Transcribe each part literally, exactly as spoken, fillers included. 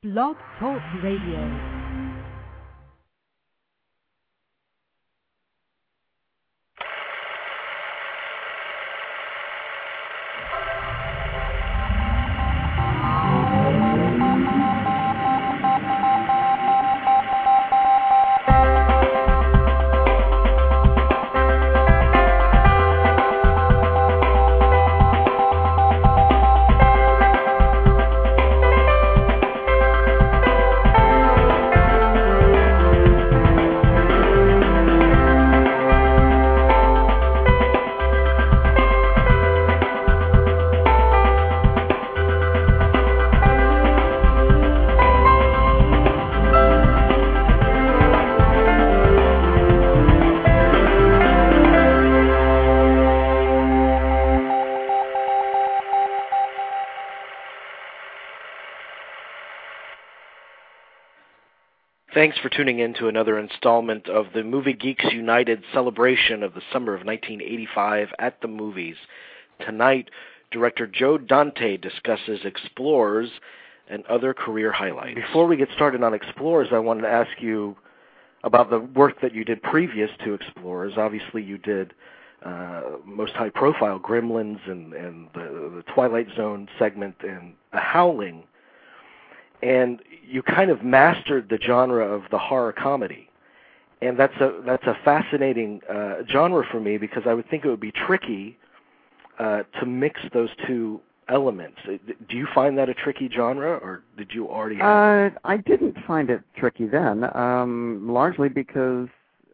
Blog Talk Radio. Thanks for tuning in to another installment of the Movie Geeks United celebration of the summer of nineteen eighty-five at the movies. Tonight, director Joe Dante discusses Explorers and other career highlights. Before we get started on Explorers, I wanted to ask you about the work that you did previous to Explorers. Obviously, you did uh, most high-profile Gremlins and, and the, the Twilight Zone segment and The Howling. And you kind of mastered the genre of the horror comedy, and that's a that's a fascinating uh, genre for me because I would think it would be tricky uh, to mix those two elements. Do you find that a tricky genre, or did you already have uh, I didn't find it tricky then, um, largely because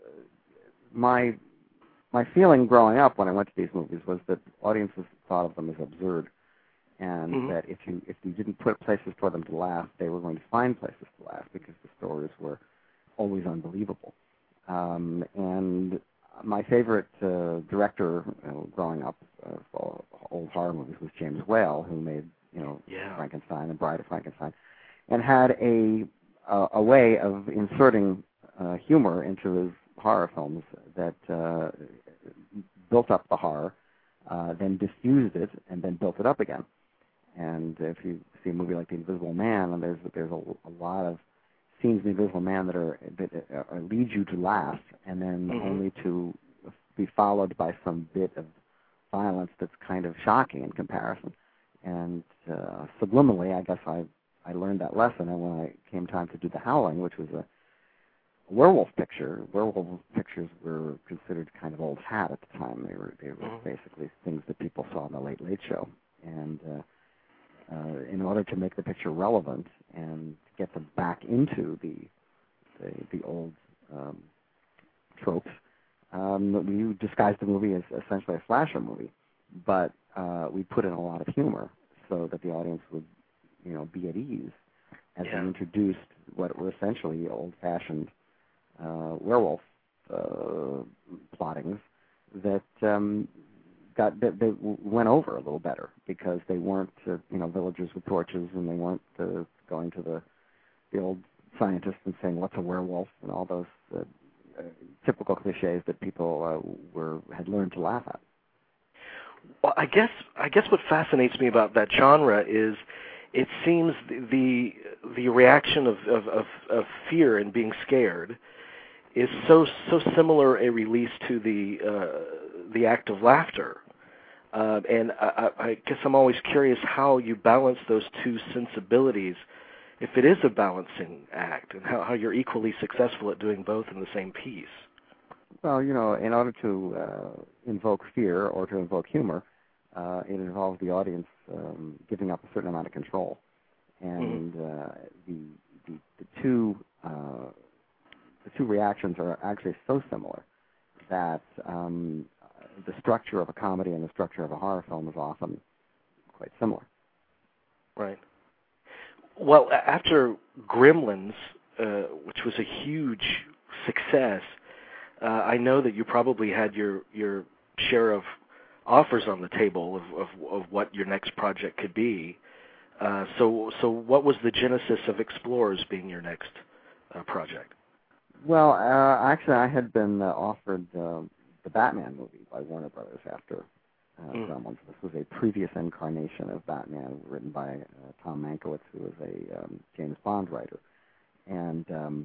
my my feeling growing up when I went to these movies was that audiences thought of them as absurd. And mm-hmm. that if you if you didn't put places for them to laugh, they were going to find places to laugh because the stories were always unbelievable. Um, and my favorite uh, director uh, growing up uh, for old horror movies was James Whale, who made you know yeah. Frankenstein and Bride of Frankenstein, and had a a, a way of inserting uh, humor into his horror films that uh, built up the horror, uh, then diffused it, and then built it up again. And if you see a movie like The Invisible Man, and there's there's a, a lot of scenes in The Invisible Man that are that are, lead you to laugh, and then mm-hmm. only to be followed by some bit of violence that's kind of shocking in comparison. And uh, subliminally, I guess I I learned that lesson. And when I came time to do The Howling, which was a werewolf picture, werewolf pictures were considered kind of old hat at the time. They were they were mm-hmm. basically things that people saw on the Late Late Show, and uh, Uh, in order to make the picture relevant and get them back into the the, the old um, tropes, um, we disguised the movie as essentially a slasher movie, but uh, we put in a lot of humor so that the audience would, you know, be at ease as yeah. we introduced what were essentially old-fashioned uh, werewolf uh, plottings that. Um, Got they, they went over a little better because they weren't uh, you know villagers with torches, and they weren't uh, going to the the old scientists and saying what's a werewolf and all those uh, uh, typical cliches that people uh, were had learned to laugh at. Well, I guess I guess what fascinates me about that genre is it seems the the, the reaction of, of, of, of fear and being scared is so so similar a release to the uh, the act of laughter, uh, and I, I guess I'm always curious how you balance those two sensibilities, if it is a balancing act, and how, how you're equally successful at doing both in the same piece. Well, you know, in order to uh, invoke fear or to invoke humor, uh, it involves the audience um, giving up a certain amount of control, and mm-hmm. uh, the, the the two. Uh, The two reactions are actually so similar that um, the structure of a comedy and the structure of a horror film is often quite similar. Right. Well, after Gremlins, uh, which was a huge success, uh, I know that you probably had your, your share of offers on the table of, of, of what your next project could be. Uh, so, so what was the genesis of Explorers being your next uh, project? Well, uh, actually, I had been uh, offered uh, the Batman movie by Warner Brothers after uh, mm. Gremlins. This was a previous incarnation of Batman, written by uh, Tom Mankiewicz, who was a um, James Bond writer, and um,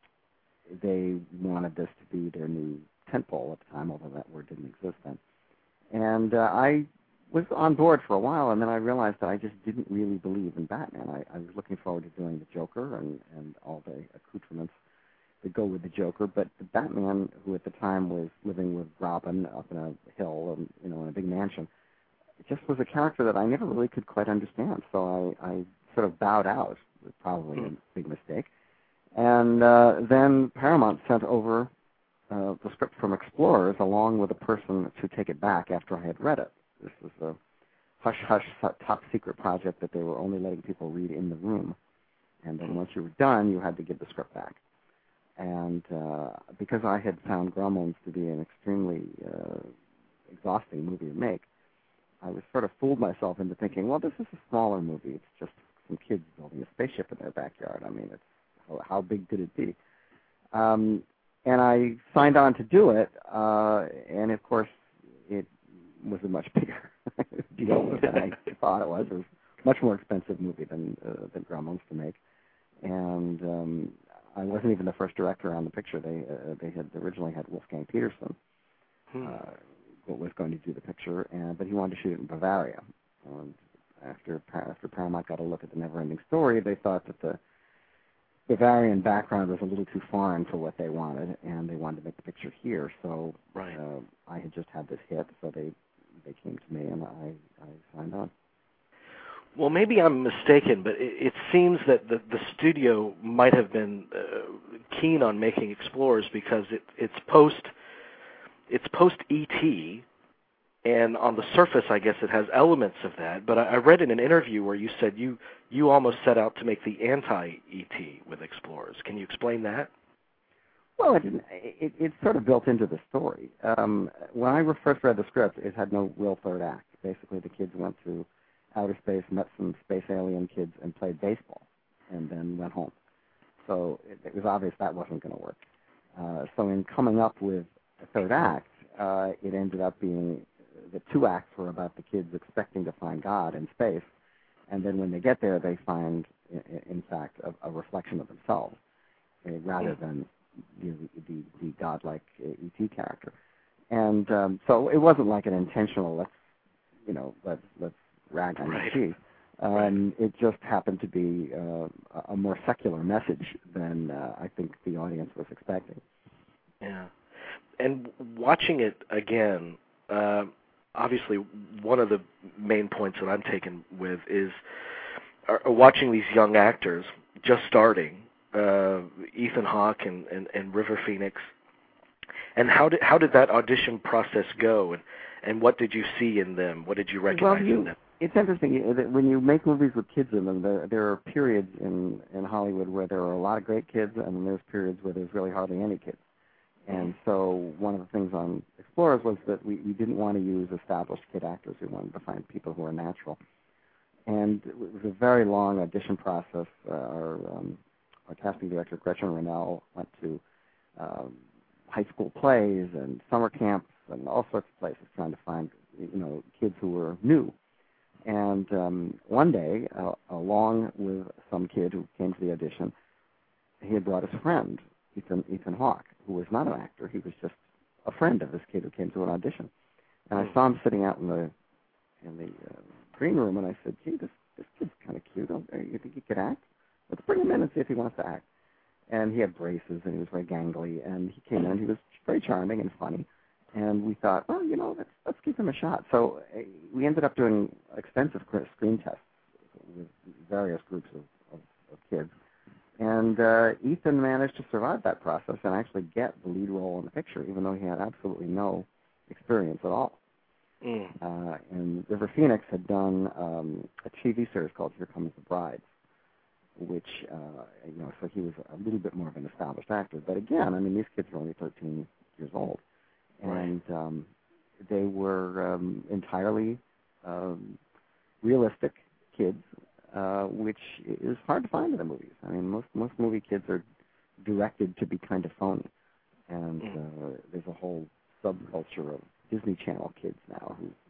they wanted this to be their new tentpole at the time, although that word didn't exist then. And uh, I was on board for a while, and then I realized that I just didn't really believe in Batman. I, I was looking forward to doing the Joker and, and all the accoutrements that go with the Joker, but the Batman, who at the time was living with Robin up in a hill, and, you know, in a big mansion, it just was a character that I never really could quite understand. So I, I sort of bowed out. It was probably a big mistake. And uh, then Paramount sent over uh, the script from Explorers along with a person to take it back after I had read it. This was a hush-hush top-secret project that they were only letting people read in the room. And then once you were done, you had to give the script back. And uh, because I had found Gremlins to be an extremely uh, exhausting movie to make, I was sort of fooled myself into thinking, well, this is a smaller movie. It's just some kids building a spaceship in their backyard. I mean, it's how, how big could it be? Um, and I signed on to do it, uh, and of course, it was a much bigger deal than I thought it was. It was a much more expensive movie than uh, than Gremlins to make, and um, I wasn't even the first director on the picture. They uh, they had originally had Wolfgang Peterson, hmm. uh, what was going to do the picture, and but he wanted to shoot it in Bavaria. And after after Paramount got a look at the Never-Ending Story, they thought that the Bavarian background was a little too foreign for what they wanted, and they wanted to make the picture here. So right. uh, I had just had this hit, so they they came to me, and I, I signed on. Well, maybe I'm mistaken, but it, it seems that the, the studio might have been uh, keen on making Explorers because it, it's post it's post E T, and on the surface, I guess it has elements of that. But I, I read in an interview where you said you you almost set out to make the anti-E T with Explorers. Can you explain that? Well, it, didn't, it, it's sort of built into the story. Um, when I first read the script, it had no real third act. Basically, the kids went to outer space, met some space alien kids, and played baseball, and then went home. So it, it was obvious that wasn't going to work. Uh, so in coming up with a third act, uh, it ended up being the two acts were about the kids expecting to find God in space, and then when they get there, they find, in, in fact, a, a reflection of themselves, uh, rather than you know, the, the, the godlike uh, E T character. And um, so it wasn't like an intentional, let's, you know, let's, let's rag on right. E T. Um, right. It just happened to be uh, a more secular message than uh, I think the audience was expecting. Yeah. And watching it again, uh, obviously one of the main points that I'm taken with is uh, watching these young actors just starting, uh, Ethan Hawke and, and, and River Phoenix. And how did how did that audition process go, and, and what did you see in them? What did you recognize well, you, in them? It's interesting that when you make movies with kids in them, there, there are periods in, in Hollywood where there are a lot of great kids, and then there's periods where there's really hardly any kids. And so one of the things on Explorers was that we, we didn't want to use established kid actors. We wanted to find people who are natural. And it was a very long audition process. Uh, our, um, our casting director, Gretchen Rennell, went to um, high school plays and summer camps and all sorts of places trying to find, you know, kids who were new. And um, one day, uh, along with some kid who came to the audition, he had brought his friend, Ethan, Ethan Hawke, who was not an actor. He was just a friend of this kid who came to an audition. And I saw him sitting out in the in the uh, green room, and I said, gee, this, this kid's kind of cute. Don't, uh, you think he could act? Let's bring him in and see if he wants to act. And he had braces, and he was very gangly, and he came in. He was very charming and funny. And we thought, well, you know, let's, let's give him a shot. So uh, we ended up doing extensive screen tests with various groups of, of, of kids. And uh, Ethan managed to survive that process and actually get the lead role in the picture, even though he had absolutely no experience at all. Mm. Uh, and River Phoenix had done um, a T V series called Here Comes the Bride, which, uh, you know, so he was a little bit more of an established actor. But again, I mean, these kids were only thirteen years old. And um, they were um, entirely um, realistic kids, uh, which is hard to find in the movies. I mean, most most movie kids are directed to be kind of phony, and uh, there's a whole subculture of Disney Channel kids now who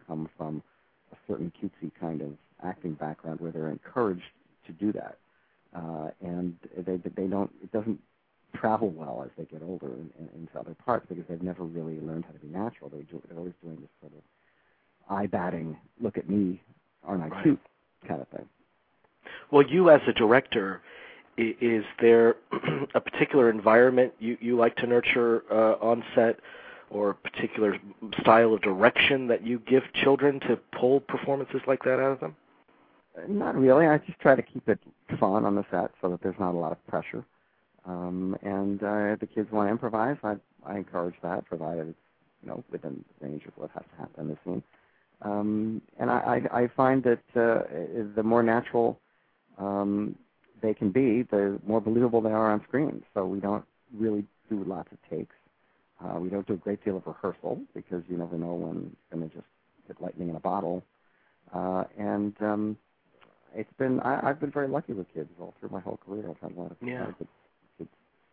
come from a certain cutesy kind of acting background where they're encouraged to do that, uh, and they they don't. It doesn't travel well as they get older in, in, into other parts because they've never really learned how to be natural. They do, they're always doing this sort of eye-batting, look at me, aren't I right. cute kind of thing. Well, you as a director, i- is there a particular environment you, you like to nurture uh, on set, or a particular style of direction that you give children to pull performances like that out of them? Not really. I just try to keep it fun on the set so that there's not a lot of pressure. Um, and uh, if the kids want to improvise, I, I encourage that, provided it's, you know, within the range of what has to happen in the scene. Um, and I, I, I find that uh, the more natural um, they can be, the more believable they are on screen. So we don't really do lots of takes. Uh, we don't do a great deal of rehearsal because you never know when you're going to just get lightning in a bottle. Uh, and um, it's been I, I've been very lucky with kids all through my whole career. I've had a lot of Yeah. lot of good kids.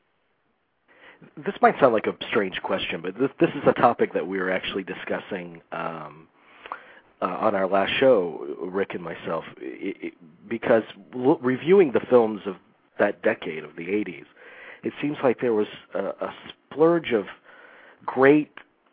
This might sound like a strange question, but this this is a topic that we were actually discussing um, uh, on our last show, Rick and myself, it, it, because l- reviewing the films of that decade of the eighties, it seems like there was a, a splurge of great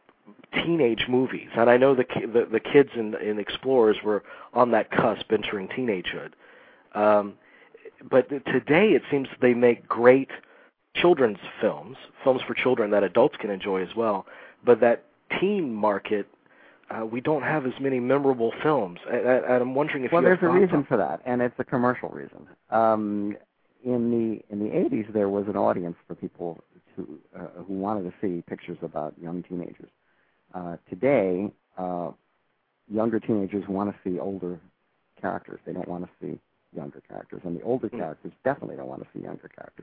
teenage movies, and I know the ki- the, the kids in, in Explorers were on that cusp, entering teenagehood. Um, but today, it seems they make great children's films, films for children that adults can enjoy as well. But that teen market, uh, we don't have as many memorable films, and, and I'm wondering if well, you there's have a thoughts reason on- for that, and it's a commercial reason. Um, in the in the eighties, there was an audience for people who uh, who wanted to see pictures about young teenagers. Uh, today, uh, younger teenagers want to see older characters. They don't want to see younger characters, and the older Mm. characters definitely don't want to see younger characters.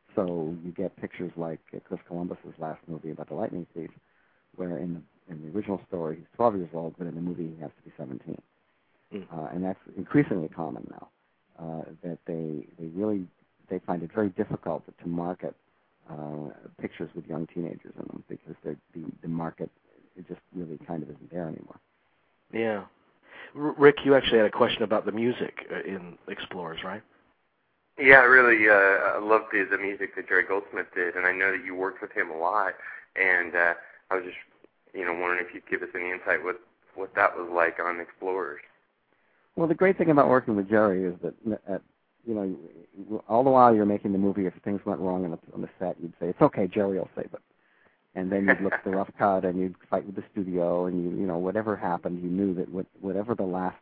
So you get pictures like uh, Chris Columbus's last movie about the lightning thief, where in the in the original story he's twelve years old, but in the movie he has to be seventeen, Mm. uh, and that's increasingly common now. Uh, that they they really they find it very difficult to market uh, pictures with young teenagers in them because the the market it just really kind of isn't there anymore. Yeah. R- Rick, you actually had a question about the music uh, in Explorers, right? Yeah, I really uh, loved the, the music that Jerry Goldsmith did, and I know that you worked with him a lot, and uh, I was just, you know, wondering if you'd give us any insight with what that was like on Explorers. Well, the great thing about working with Jerry is that, uh, you know, all the while you're making the movie, if things went wrong on the, on the set, you'd say, it's okay, Jerry will save it. And then you'd look at the rough cut and you'd fight with the studio and, you you know, whatever happened, you knew that what, whatever the last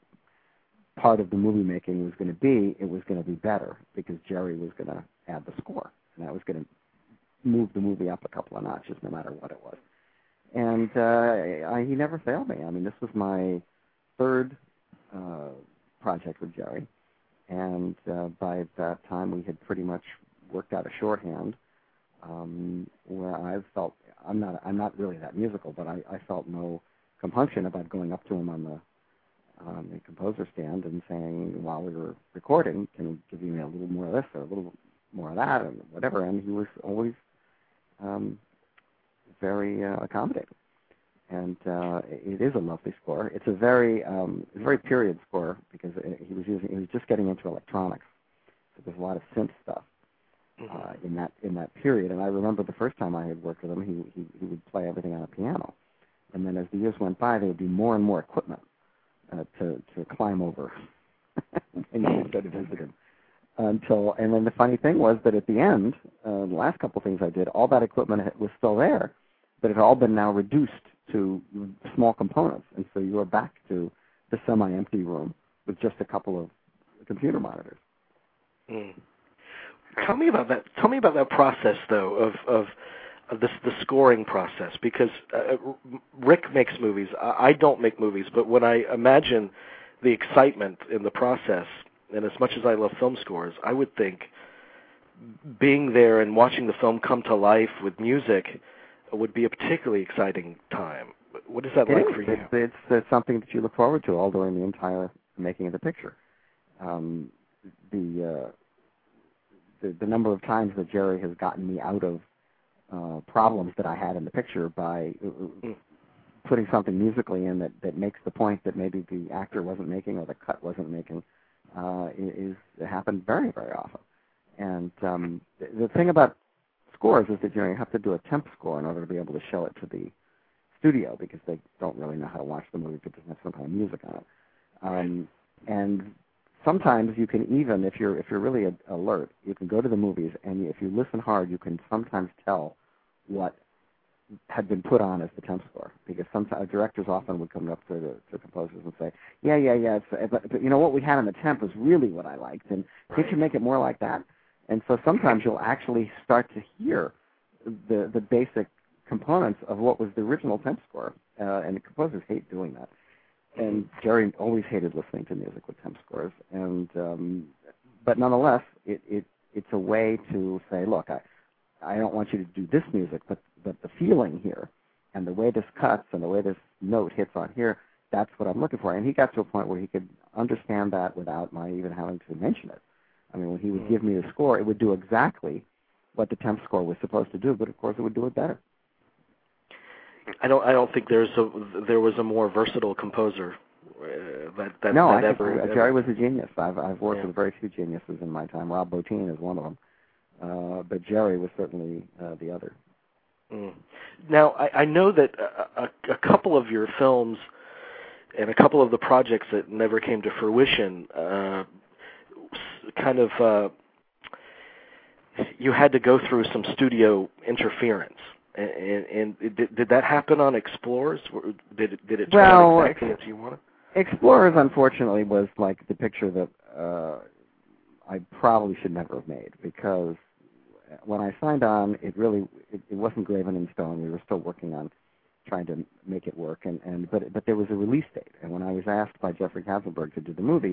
part of the movie making was going to be, it was going to be better because Jerry was going to add the score. And that was going to move the movie up a couple of notches no matter what it was. And uh, I, he never failed me. I mean, this was my third uh, project with Jerry. And uh, by that time, we had pretty much worked out a shorthand um, where I felt I'm not I'm not really that musical, but I, I felt no compunction about going up to him on the on the composer stand and saying, while we were recording, can you give me a little more of this or a little more of that and whatever. And he was always um, very uh, accommodating. And uh, it is a lovely score. It's a very um, it's a very period score because he was using he was just getting into electronics, so there's a lot of synth stuff uh, in that in that period. And I remember the first time I had worked with him, he he, he would play everything on a piano, and then as the years went by, there would be more and more equipment uh, to to climb over when you would go to visit him. Until and then the funny thing was that at the end, uh, the last couple of things I did, all that equipment was still there, but it had all been now reduced to small components, and so you are back to the semi-empty room with just a couple of computer monitors. Mm. Tell me about that. Tell me about that process, though, of of, of this the scoring process. Because uh, Rick makes movies. I, I don't make movies, but when I imagine the excitement in the process, and as much as I love film scores, I would think being there and watching the film come to life with music would be a particularly exciting time. What is that it like is. for you? It's, it's, it's something that you look forward to all during the entire making of the picture. Um, the, uh, the the number of times that Jerry has gotten me out of uh, problems that I had in the picture by uh, putting something musically in that, that makes the point that maybe the actor wasn't making or the cut wasn't making uh, is it happened very, very often. And um, the, the thing about scores is that you know you have to do a temp score in order to be able to show it to the studio because they don't really know how to watch the movie if it doesn't have some kind of music on it. Um, and sometimes you can even, if you're if you're really a, alert, you can go to the movies and if you listen hard, you can sometimes tell what had been put on as the temp score, because sometimes directors often would come up to the to composers and say, yeah, yeah, yeah, it's, but, but you know what we had in the temp was really what I liked, and can't you make it more like that? And so sometimes you'll actually start to hear the the basic components of what was the original temp score, uh, and the composers hate doing that. And Jerry always hated listening to music with temp scores, and um, but nonetheless, it, it it's a way to say, look, I I don't want you to do this music, but but the feeling here, and the way this cuts, and the way this note hits on here, that's what I'm looking for. And he got to a point where he could understand that without my even having to mention it. I mean, when he would give me the score, it would do exactly what the temp score was supposed to do, but of course it would do it better. I don't. I don't think there's a there was a more versatile composer uh, that that, no, that I ever, think, ever. Jerry was a genius. I've I've worked Yeah. with very few geniuses in my time. Rob Bottin is one of them, uh, but Jerry was certainly uh, the other. Mm. Now, I, I know that a, a, a couple of your films and a couple of the projects that never came to fruition, uh, kind of, uh, you had to go through some studio interference. And, and, and did, did that happen on Explorers? Did it, did it turn well, out exactly as you wanted? Explorers, unfortunately, was like the picture that uh, I probably should never have made, because when I signed on, it really it, it wasn't graven in stone. We were still working on trying to make it work, and, and but but there was a release date. And when I was asked by Jeffrey Katzenberg to do the movie,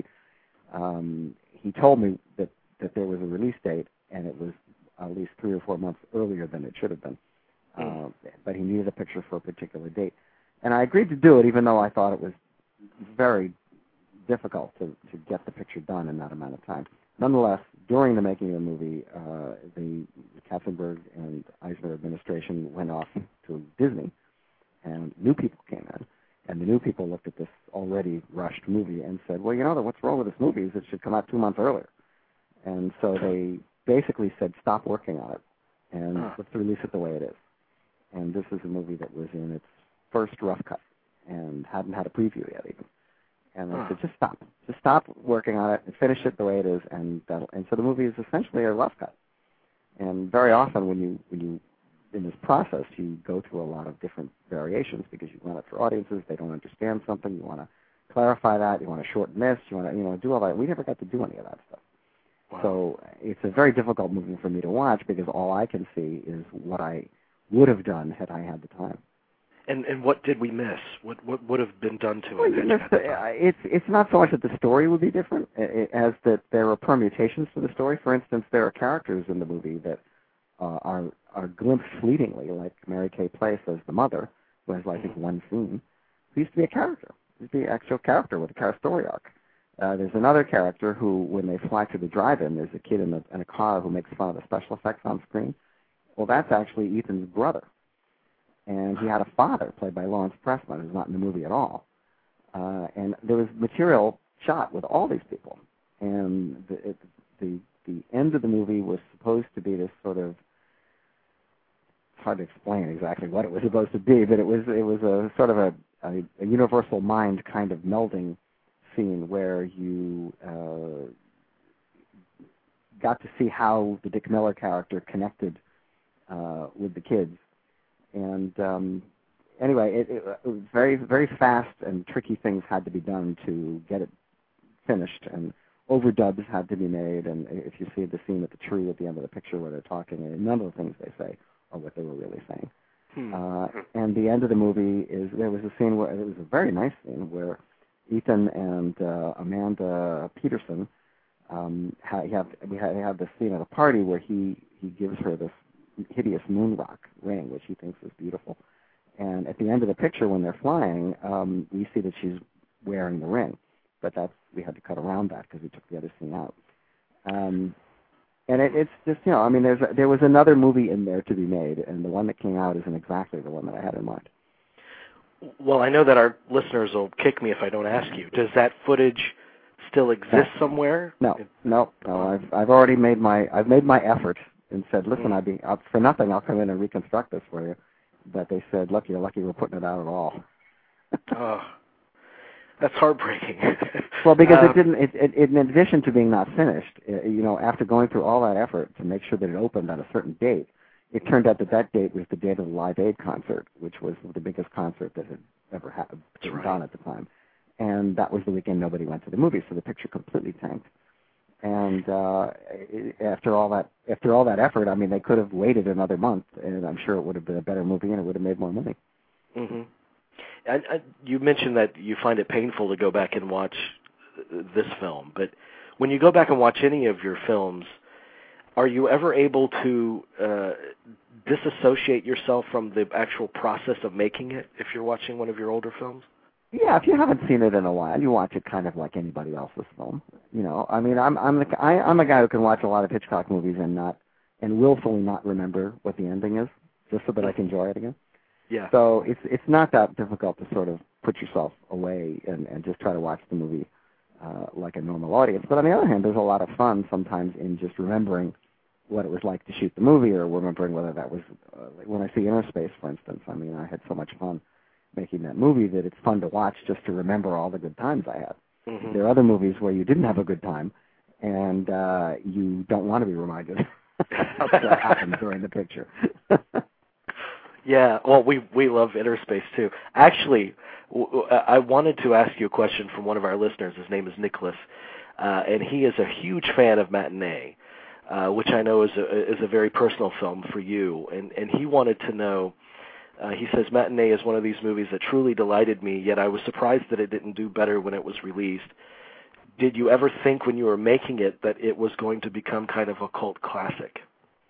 um, he told me that, that there was a release date, and it was at least three or four months earlier than it should have been. Mm. Uh, but he needed a picture for a particular date. And I agreed to do it, even though I thought it was very difficult to, to get the picture done in that amount of time. Nonetheless, during the making of the movie, uh, the Katzenberg and Eisner administration went off to Disney, and new people came in. And the new people looked at this already rushed movie and said, well, you know, what's wrong with this movie is it should come out two months earlier. And so they basically said, stop working on it, and huh. let's release it the way it is. And this is a movie that was in its first rough cut and hadn't had a preview yet even. And I huh. said, just stop. Just stop working on it and finish it the way it is. And that'll, and so the movie is essentially a rough cut. And very often when you, when you, in this process, you go through a lot of different variations because you run it for audiences. They don't understand something. You want to clarify that. You want to shorten this. You want to, you know, do all that. We never got to do any of that stuff. Wow. So it's a very difficult movie for me to watch because all I can see is what I would have done had I had the time. And and what did we miss? What what would have been done to well, it? You missed the, it's it's not so much that the story would be different as that there are permutations to the story. For instance, there are characters in the movie that uh, are are glimpsed fleetingly, like Mary Kay Place as the mother, who has I think mm-hmm. one scene. Who used to be a character. Used to be an actual character with a story arc. Uh, there's another character who, when they fly to the drive-in, there's a kid in a, in a car who makes fun of the special effects on screen. Well, that's actually Ethan's brother. And he had a father, played by Lawrence Pressman, who's not in the movie at all. Uh, and there was material shot with all these people. And the, it, the the end of the movie was supposed to be this sort of, it's hard to explain exactly what it was supposed to be, but it was it was a sort of a, a, a universal mind kind of melding scene where you uh, got to see how the Dick Miller character connected uh, with the kids. And um, anyway, it, it, it was very, very fast and tricky things had to be done to get it finished, and overdubs had to be made. And if you see the scene with the tree at the end of the picture where they're talking, and none of the things they say are what they were really saying. Hmm. Uh, and the end of the movie is there was a scene where it was a very nice scene where Ethan and uh, Amanda Peterson um, ha- have we have, have this scene at a party where he he gives her this hideous moon rock ring, which he thinks is beautiful. And at the end of the picture, when they're flying, um, we see that she's wearing the ring. But that's we had to cut around that because we took the other scene out. Um, and it, it's just, you know, I mean, there's a, there was another movie in there to be made, and the one that came out isn't exactly the one that I had in mind. Well, I know that our listeners will kick me if I don't ask you. Does that footage still exist somewhere? No, no, no. I've I've already made my I've made my effort and said, listen, I'd be up for nothing. I'll come in and reconstruct this for you. But they said, look, you're lucky we're putting it out at all. Oh, that's heartbreaking. Well, because um, it didn't. It, it, it, in addition to being not finished, it, you know, after going through all that effort to make sure that it opened at a certain date, it turned out that that date was the date of the Live Aid concert, which was the biggest concert that had ever ha- been right. done at the time. And that was the weekend nobody went to the movie, so the picture completely tanked. And uh, after all that, after all that effort, I mean, they could have waited another month, and I'm sure it would have been a better movie, and it would have made more money. Mm-hmm. And, and you mentioned that you find it painful to go back and watch this film, but when you go back and watch any of your films, are you ever able to uh, disassociate yourself from the actual process of making it if you're watching one of your older films? Yeah, if you haven't seen it in a while, you watch it kind of like anybody else's film. You know, I mean, I'm I'm the I, I'm a guy who can watch a lot of Hitchcock movies and not and willfully not remember what the ending is, just so that I can enjoy it again. Yeah. So it's it's not that difficult to sort of put yourself away and, and just try to watch the movie uh, like a normal audience. But on the other hand, there's a lot of fun sometimes in just remembering what it was like to shoot the movie, or remembering whether that was uh, like when I see Inner Space, for instance. I mean, I had so much fun making that movie that it's fun to watch just to remember all the good times I had. Mm-hmm. There are other movies where you didn't have a good time, and uh, you don't want to be reminded of what happened during the picture. Yeah, well, we we love Inner Space too. Actually, w- w- I wanted to ask you a question from one of our listeners. His name is Nicholas, uh, and he is a huge fan of Matinee, uh, which I know is a is a very personal film for you. And and he wanted to know. Uh, he says Matinee is one of these movies that truly delighted me. Yet I was surprised that it didn't do better when it was released. Did you ever think when you were making it that it was going to become kind of a cult classic?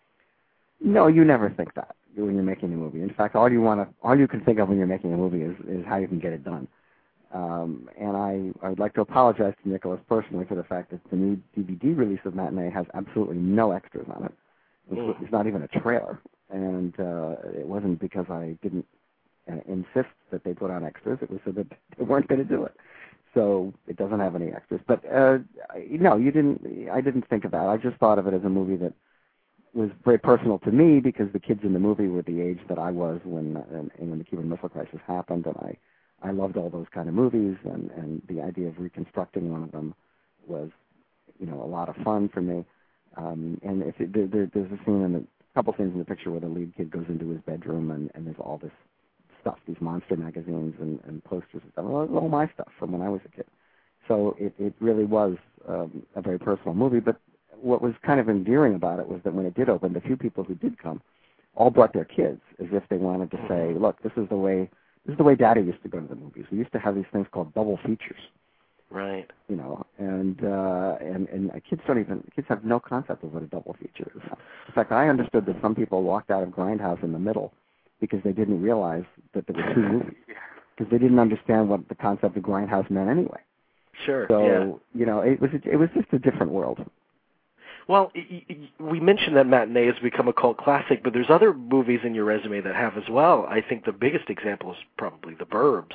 No, you never think that when you're making a movie. In fact, all you want to, all you can think of when you're making a movie is, is how you can get it done. Um, and I, I would like to apologize to Nicholas personally for the fact that the new D V D release of Matinee has absolutely no extras on it. It's, Mm. it's not even a trailer, and uh, it wasn't because I didn't uh, insist that they put on extras. It was so that they weren't going to do it. So it doesn't have any extras. But uh, no, you didn't. I didn't think of that. I just thought of it as a movie that was very personal to me because the kids in the movie were the age that I was when and, and when the Cuban Missile Crisis happened, and I, I loved all those kind of movies, and, and the idea of reconstructing one of them was, you know, a lot of fun for me. Um, and if it, there, there, there's a scene in the a couple scenes in the picture where the lead kid goes into his bedroom and, and there's all this stuff, these monster magazines and, and posters and stuff. Well, it was all my stuff from when I was a kid. So it, it really was um, a very personal movie, but what was kind of endearing about it was that when it did open, the few people who did come all brought their kids as if they wanted to say, look, this is the way this is the way Daddy used to go to the movies. We used to have these things called double features. Right. You know, and uh, and and kids don't even kids have no concept of what a double feature is. In fact, I understood that some people walked out of Grindhouse in the middle because they didn't realize that there were two movies because they didn't understand what the concept of Grindhouse meant anyway. Sure. So yeah. you know, it was it was just a different world. Well, y- y- we mentioned that Matinee has become a cult classic, but there's other movies in your resume that have as well. I think the biggest example is probably The Burbs.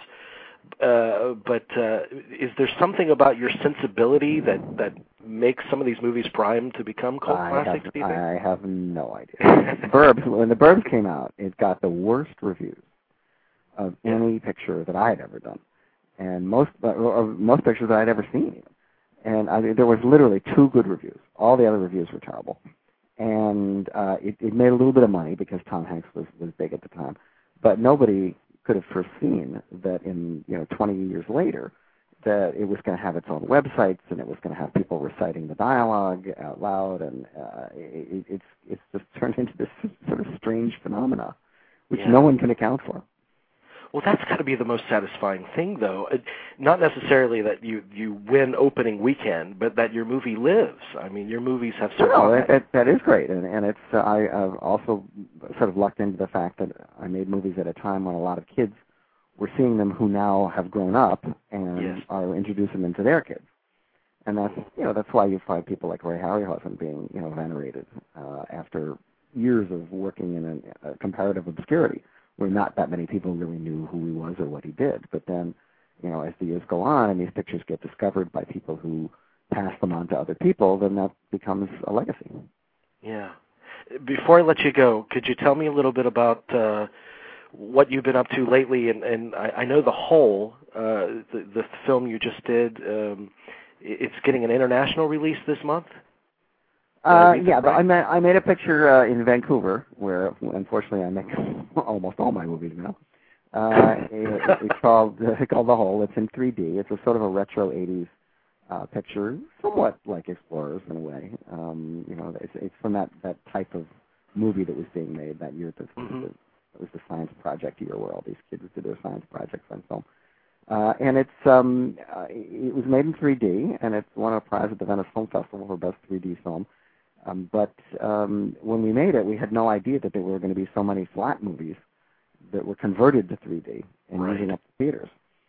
Uh, but uh, is there something about your sensibility that, that makes some of these movies primed to become cult I classics, have, do you think? I have no idea. Burbs, when The Burbs came out, it got the worst reviews of any picture that I had ever done, and most uh, or most pictures that I'd ever seen. And I, there was literally two good reviews. All the other reviews were terrible. And uh, it, it made a little bit of money because Tom Hanks was, was big at the time. But nobody could have foreseen that in, you know, twenty years later, that it was going to have its own websites and it was going to have people reciting the dialogue out loud. And uh, it, it's, it's just turned into this sort of strange phenomena, which yeah. no one can account for. Well, that's got to be the most satisfying thing, though. It, not necessarily that you, you win opening weekend, but that your movie lives. I mean, your movies have survived. No, that, that, that is great, and and it's uh, I uh, also sort of lucked into the fact that I made movies at a time when a lot of kids were seeing them who now have grown up and yes. are introducing them to their kids, and that's you know that's why you find people like Ray Harryhausen being you know venerated uh, after years of working in a, a comparative obscurity. where not that many people really knew who he was or what he did. But then, you know, as the years go on and these pictures get discovered by people who pass them on to other people, then that becomes a legacy. Yeah. Before I let you go, could you tell me a little bit about uh, what you've been up to lately? And, and I, I know The Hole, uh, the, the film you just did, um, it's getting an international release this month? Uh, yeah, but I, made, I made a picture uh, in Vancouver, where unfortunately I make almost all my movies now. Uh, it, it's called uh, called The Hole. It's in three D. It's a sort of a retro eighties uh, picture, somewhat like Explorers in a way. Um, you know, it's, it's from that, that type of movie that was being made that year. That mm-hmm. was, it was the science project year where all these kids did their science projects on film. Uh, and it's um, uh, it was made in three D, and it's won a prize at the Venice Film Festival for best three D film. Um, but um, when we made it, we had no idea that there were going to be so many flat movies that were converted to three D and right. using up the theaters.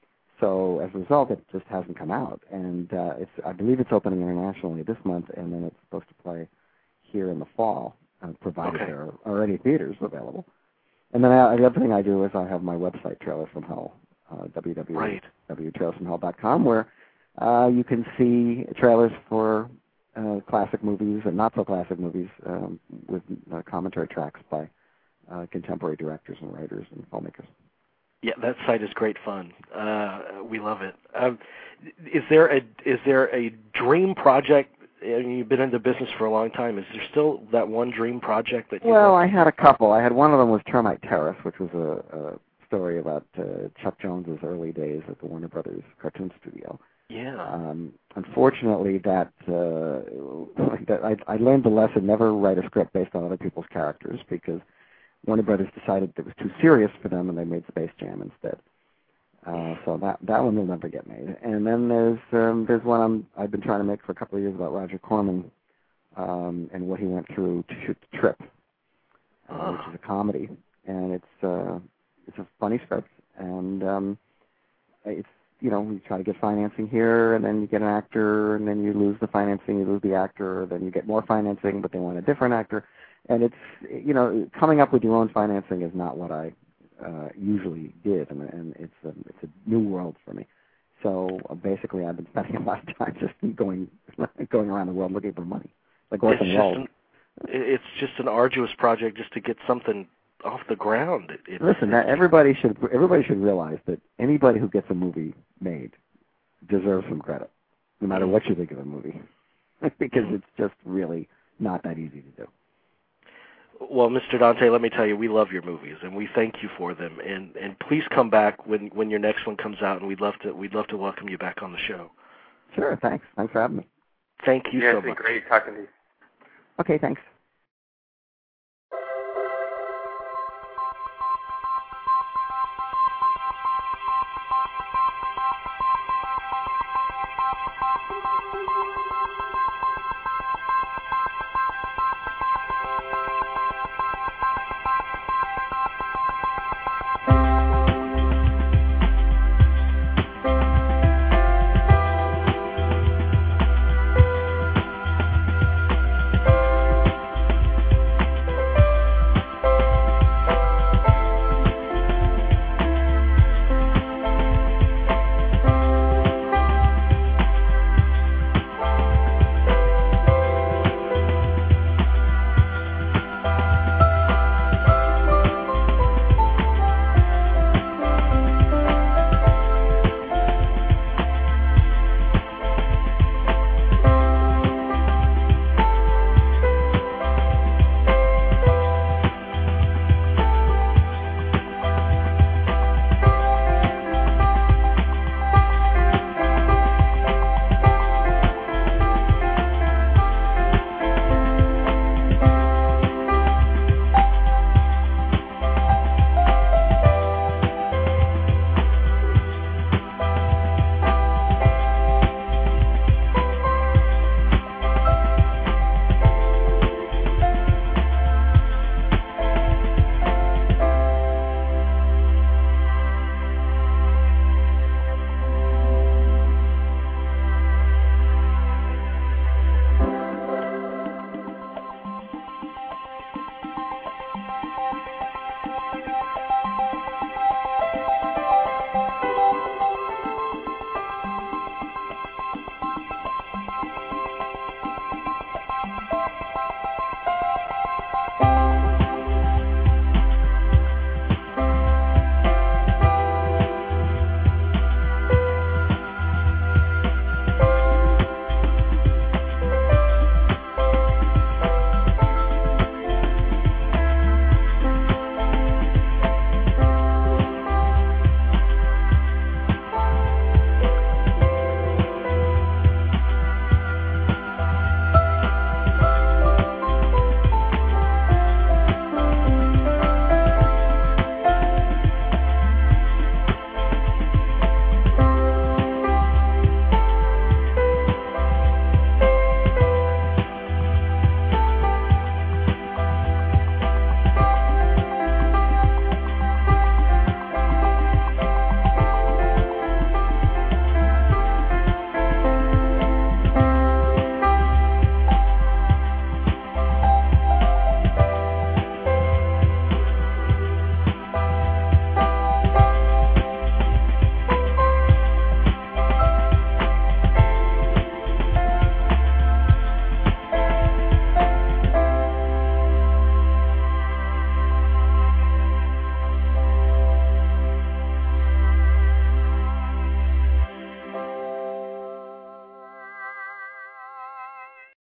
So as a result, it just hasn't come out. And uh, it's I believe it's opening internationally this month, and then it's supposed to play here in the fall, uh, provided okay. there are already theaters available. And then I, the other thing I do is I have my website, Trailers from Hell, uh, w w w dot trailers from hell dot com, where uh, you can see trailers for Uh, classic movies and not-so-classic movies um, with uh, commentary tracks by uh, contemporary directors and writers and filmmakers. Yeah, that site is great fun. Uh, we love it. Um, is there a is there a dream project? I mean, you've been in the business for a long time. Is there still that one dream project that you? Well, I had a couple. I had one of them was Termite Terrace, which was a, a story about uh, Chuck Jones's early days at the Warner Brothers cartoon studio. Yeah. Um, unfortunately, that, uh, that I, I learned the lesson: never write a script based on other people's characters, because Warner Brothers decided it was too serious for them, and they made Space Jam instead. Uh, so that that one will never get made. And then there's um, there's one I'm, I've been trying to make for a couple of years about Roger Corman um, and what he went through to shoot The Trip, uh, oh. which is a comedy, and it's uh, it's a funny script, and um, it's. You know, you try to get financing here, and then you get an actor, and then you lose the financing, you lose the actor, then you get more financing, but they want a different actor. And it's, you know, coming up with your own financing is not what I uh, usually did, and, and it's, a, it's a new world for me. So uh, basically I've been spending a lot of time just going going around the world looking for money, like Orson Welles. It's just an arduous project just to get something off the ground. It, it, Listen, that everybody should everybody should realize that anybody who gets a movie made deserves some credit, no matter what you think of a movie, because it's just really not that easy to do. Well, Mister Dante, let me tell you, we love your movies, and we thank you for them. And, and please come back when, when your next one comes out, and we'd love to we'd love to welcome you back on the show. Sure, thanks. Thanks for having me. Thank you yeah, so it's been much. Great talking to you. Okay, thanks. Thank you.